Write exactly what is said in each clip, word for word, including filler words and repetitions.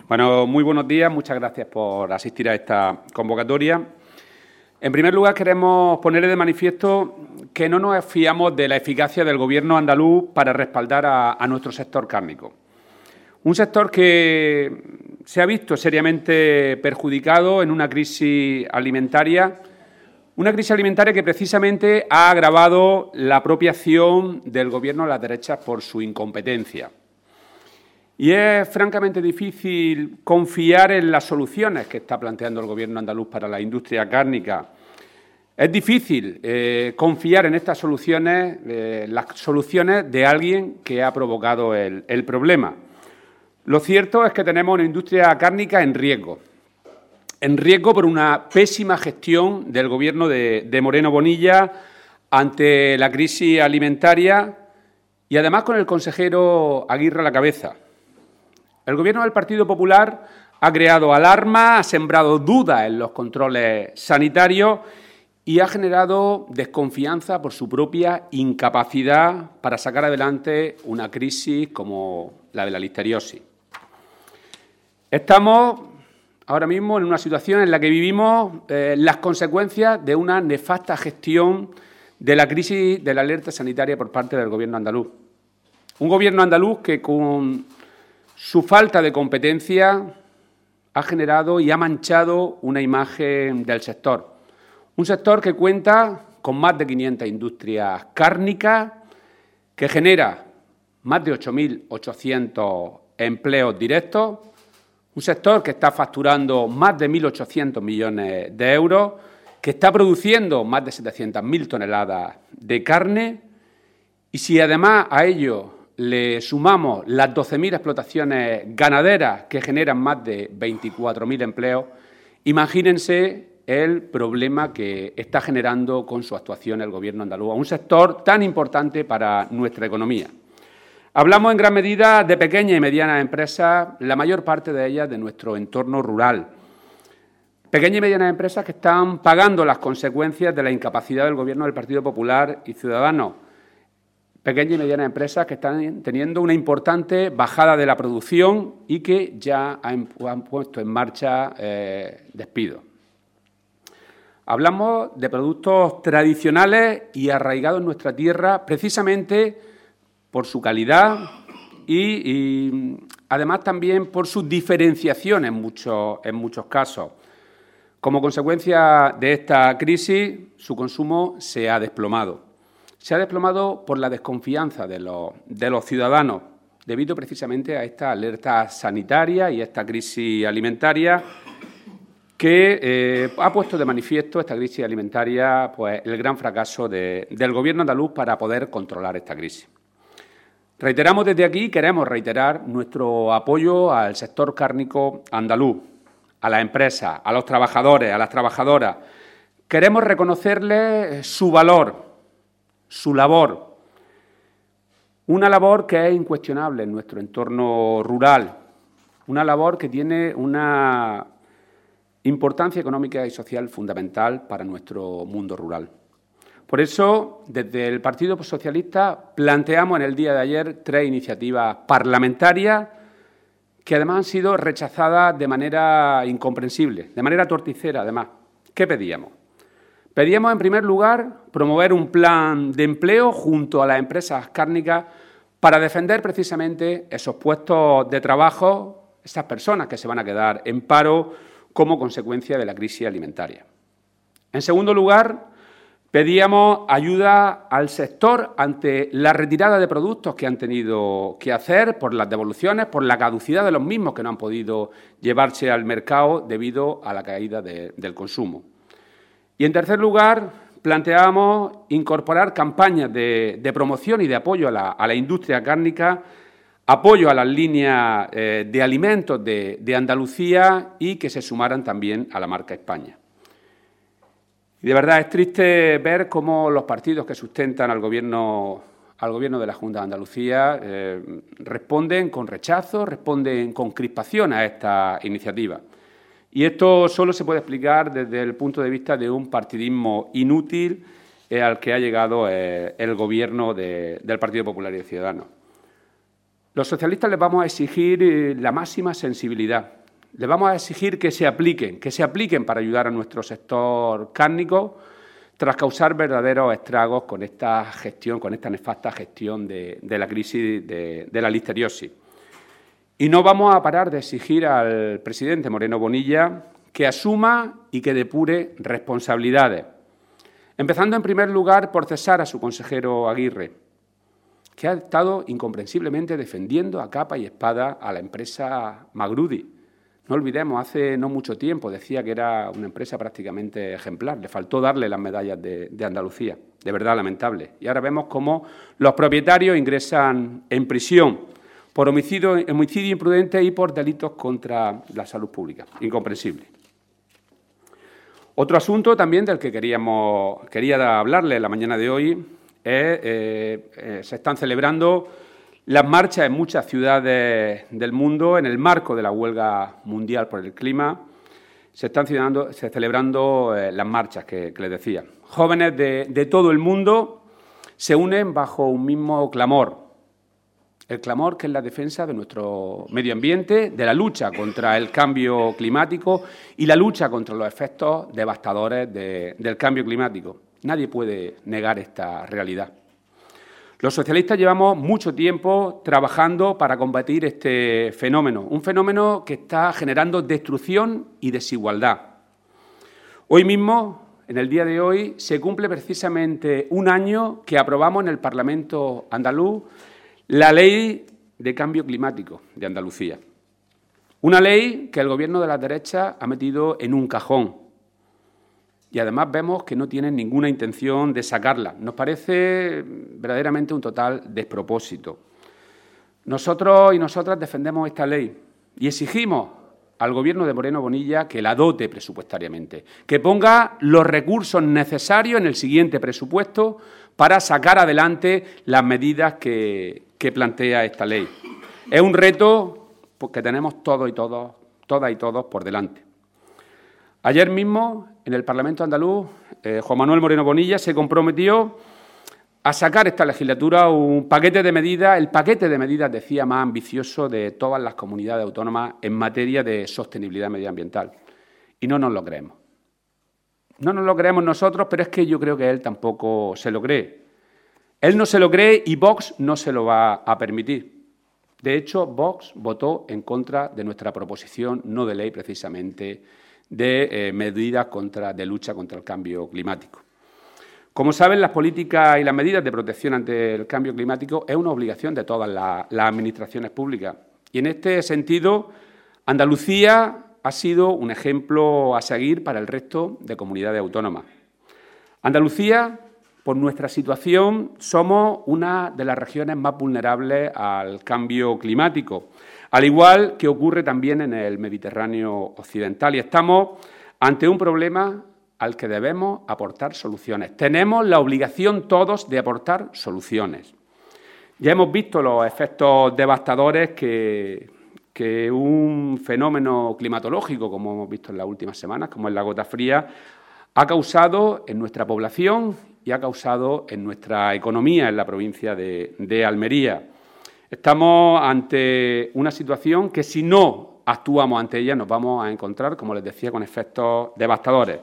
Bueno, muy buenos días. Muchas gracias por asistir a esta convocatoria. En primer lugar, queremos ponerle de manifiesto que no nos fiamos de la eficacia del Gobierno andaluz para respaldar a, a nuestro sector cárnico. Un sector que se ha visto seriamente perjudicado en una crisis alimentaria, una crisis alimentaria que precisamente ha agravado la propia acción del Gobierno a las derechas por su incompetencia. Y es francamente difícil confiar en las soluciones que está planteando el Gobierno andaluz para la industria cárnica. Es difícil eh, confiar en estas soluciones, eh, las soluciones de alguien que ha provocado el, el problema. Lo cierto es que tenemos una industria cárnica en riesgo, en riesgo por una pésima gestión del Gobierno de, de Moreno Bonilla ante la crisis alimentaria y además con el consejero Aguirre a la cabeza. El Gobierno del Partido Popular ha creado alarma, ha sembrado dudas en los controles sanitarios y ha generado desconfianza por su propia incapacidad para sacar adelante una crisis como la de la listeriosis. Estamos ahora mismo en una situación en la que vivimos eh, las consecuencias de una nefasta gestión de la crisis de la alerta sanitaria por parte del Gobierno andaluz. Un Gobierno andaluz que con su falta de competencia ha generado y ha manchado una imagen del sector. Un sector que cuenta con más de quinientas industrias cárnicas, que genera más de ocho mil ochocientos empleos directos, un sector que está facturando más de mil ochocientos millones de euros, que está produciendo más de setecientas mil toneladas de carne, y si además a ello le sumamos las doce mil explotaciones ganaderas que generan más de veinticuatro mil empleos, imagínense el problema que está generando con su actuación el Gobierno andaluz, un sector tan importante para nuestra economía. Hablamos en gran medida de pequeñas y medianas empresas, la mayor parte de ellas de nuestro entorno rural. Pequeñas y medianas empresas que están pagando las consecuencias de la incapacidad del Gobierno del Partido Popular y Ciudadanos. Pequeñas y medianas empresas que están teniendo una importante bajada de la producción y que ya han, han puesto en marcha eh, despidos. Hablamos de productos tradicionales y arraigados en nuestra tierra precisamente por su calidad y, y además también por su diferenciación en muchos, en muchos casos. Como consecuencia de esta crisis, su consumo se ha desplomado. Se ha desplomado por la desconfianza de los, de los ciudadanos, debido precisamente a esta alerta sanitaria y a esta crisis alimentaria que eh, ha puesto de manifiesto, esta crisis alimentaria, pues el gran fracaso de, del Gobierno andaluz para poder controlar esta crisis. Reiteramos desde aquí, queremos reiterar nuestro apoyo al sector cárnico andaluz, a las empresas, a los trabajadores, a las trabajadoras. Queremos reconocerles su valor, su labor, una labor que es incuestionable en nuestro entorno rural, una labor que tiene una importancia económica y social fundamental para nuestro mundo rural. Por eso, desde el Partido Socialista planteamos en el día de ayer tres iniciativas parlamentarias que además han sido rechazadas de manera incomprensible, de manera torticera además. ¿Qué pedíamos? Pedíamos, en primer lugar, promover un plan de empleo junto a las empresas cárnicas para defender precisamente esos puestos de trabajo, esas personas que se van a quedar en paro como consecuencia de la crisis alimentaria. En segundo lugar, pedíamos ayuda al sector ante la retirada de productos que han tenido que hacer por las devoluciones, por la caducidad de los mismos que no han podido llevarse al mercado debido a la caída de, del consumo. Y, en tercer lugar, planteábamos incorporar campañas de, de promoción y de apoyo a la, a la industria cárnica, apoyo a las líneas eh, de alimentos de, de Andalucía y que se sumaran también a la marca España. Y de verdad es triste ver cómo los partidos que sustentan al Gobierno, al gobierno de la Junta de Andalucía eh, responden con rechazo, responden con crispación a esta iniciativa. Y esto solo se puede explicar desde el punto de vista de un partidismo inútil eh, al que ha llegado eh, el Gobierno de, del Partido Popular y de Ciudadanos. Los socialistas les vamos a exigir eh, la máxima sensibilidad. Les vamos a exigir que se apliquen, que se apliquen para ayudar a nuestro sector cárnico tras causar verdaderos estragos con esta gestión, con esta nefasta gestión de, de la crisis de, de la listeriosis. Y no vamos a parar de exigir al presidente Moreno Bonilla que asuma y que depure responsabilidades, empezando en primer lugar por cesar a su consejero Aguirre, que ha estado incomprensiblemente defendiendo a capa y espada a la empresa Magrudi. No olvidemos, hace no mucho tiempo decía que era una empresa prácticamente ejemplar. Le faltó darle las medallas de, de Andalucía. De verdad lamentable. Y ahora vemos cómo los propietarios ingresan en prisión por homicidio, homicidio imprudente y por delitos contra la salud pública. Incomprensible. Otro asunto también del que queríamos, quería hablarle la mañana de hoy es eh, eh, se están celebrando las marchas en muchas ciudades del mundo, en el marco de la huelga mundial por el clima, se están celebrando, se celebrando eh, las marchas que, que les decía. Jóvenes de, de todo el mundo se unen bajo un mismo clamor, el clamor que es la defensa de nuestro medio ambiente, de la lucha contra el cambio climático y la lucha contra los efectos devastadores de, del cambio climático. Nadie puede negar esta realidad. Los socialistas llevamos mucho tiempo trabajando para combatir este fenómeno, un fenómeno que está generando destrucción y desigualdad. Hoy mismo, en el día de hoy, se cumple precisamente un año que aprobamos en el Parlamento andaluz la Ley de Cambio Climático de Andalucía. Una ley que el Gobierno de la derecha ha metido en un cajón. Y además vemos que no tienen ninguna intención de sacarla. Nos parece verdaderamente un total despropósito. Nosotros y nosotras defendemos esta ley y exigimos al Gobierno de Moreno Bonilla que la dote presupuestariamente, que ponga los recursos necesarios en el siguiente presupuesto para sacar adelante las medidas que, que plantea esta ley. Es un reto que tenemos todos y todos, todas y todos por delante. Ayer mismo, en el Parlamento andaluz, eh, Juan Manuel Moreno Bonilla se comprometió a sacar esta legislatura un paquete de medidas, el paquete de medidas, decía, más ambicioso de todas las comunidades autónomas en materia de sostenibilidad medioambiental. Y no nos lo creemos. No nos lo creemos nosotros, pero es que yo creo que él tampoco se lo cree. Él no se lo cree y Vox no se lo va a permitir. De hecho, Vox votó en contra de nuestra proposición, no de ley precisamente, de eh, medidas contra, de lucha contra el cambio climático. Como saben, las políticas y las medidas de protección ante el cambio climático es una obligación de todas las, las administraciones públicas. Y en este sentido, Andalucía ha sido un ejemplo a seguir para el resto de comunidades autónomas. Andalucía, por nuestra situación, somos una de las regiones más vulnerables al cambio climático, al igual que ocurre también en el Mediterráneo occidental. Y estamos ante un problema al que debemos aportar soluciones. Tenemos la obligación todos de aportar soluciones. Ya hemos visto los efectos devastadores que, que un fenómeno climatológico, como hemos visto en las últimas semanas, como es la gota fría, ha causado en nuestra población y ha causado en nuestra economía en la provincia de, de Almería. Estamos ante una situación que, si no actuamos ante ella, nos vamos a encontrar, como les decía, con efectos devastadores.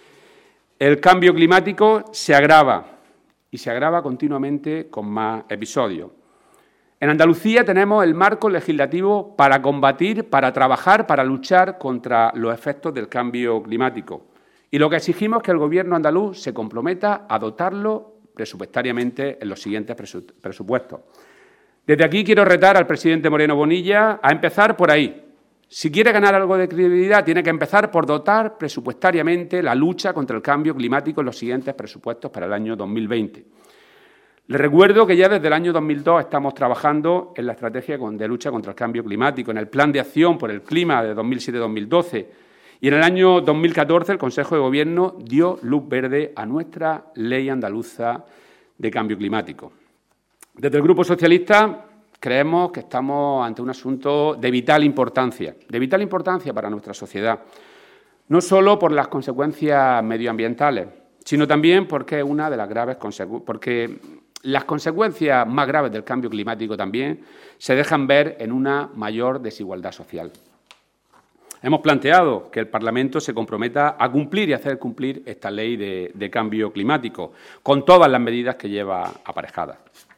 El cambio climático se agrava y se agrava continuamente con más episodios. En Andalucía tenemos el marco legislativo para combatir, para trabajar, para luchar contra los efectos del cambio climático. Y lo que exigimos es que el Gobierno andaluz se comprometa a dotarlo presupuestariamente en los siguientes presupuestos. Desde aquí quiero retar al presidente Moreno Bonilla a empezar por ahí. Si quiere ganar algo de credibilidad, tiene que empezar por dotar presupuestariamente la lucha contra el cambio climático en los siguientes presupuestos para el año dos mil veinte. Les recuerdo que ya desde el año dos mil dos estamos trabajando en la estrategia de lucha contra el cambio climático, en el Plan de Acción por el Clima de dos mil siete a dos mil doce, y en el año dos mil catorce el Consejo de Gobierno dio luz verde a nuestra Ley Andaluza de Cambio Climático. Desde el Grupo Socialista creemos que estamos ante un asunto de vital importancia, de vital importancia para nuestra sociedad, no solo por las consecuencias medioambientales, sino también porque es una de las graves consecuencias, porque las consecuencias más graves del cambio climático también se dejan ver en una mayor desigualdad social. Hemos planteado que el Parlamento se comprometa a cumplir y hacer cumplir esta ley de, de cambio climático, con todas las medidas que lleva aparejadas.